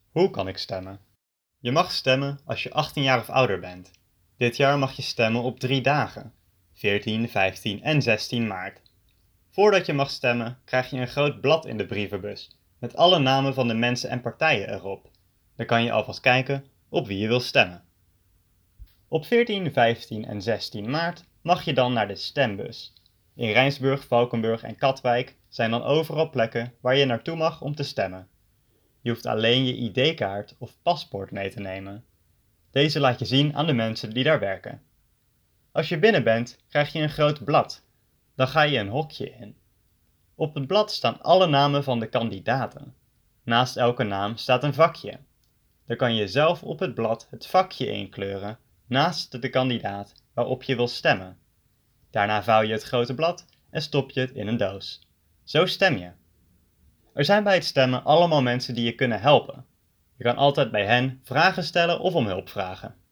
Hoe kan ik stemmen? Je mag stemmen als je 18 jaar of ouder bent. Dit jaar mag je stemmen op 3 dagen: 14, 15 en 16 maart. Voordat je mag stemmen, krijg je een groot blad in de brievenbus met alle namen van de mensen en partijen erop. Dan kan je alvast kijken op wie je wil stemmen. Op 14, 15 en 16 maart mag je dan naar de stembus. In Rijnsburg, Valkenburg en Katwijk zijn dan overal plekken waar je naartoe mag om te stemmen. Je hoeft alleen je ID-kaart of paspoort mee te nemen. Deze laat je zien aan de mensen die daar werken. Als je binnen bent, krijg je een groot blad. Dan ga je een hokje in. Op het blad staan alle namen van de kandidaten. Naast elke naam staat een vakje. Dan kan je zelf op het blad het vakje inkleuren naast de kandidaat waarop je wil stemmen. Daarna vouw je het grote blad en stop je het in een doos. Zo stem je. Er zijn bij het stemmen allemaal mensen die je kunnen helpen. Je kan altijd bij hen vragen stellen of om hulp vragen.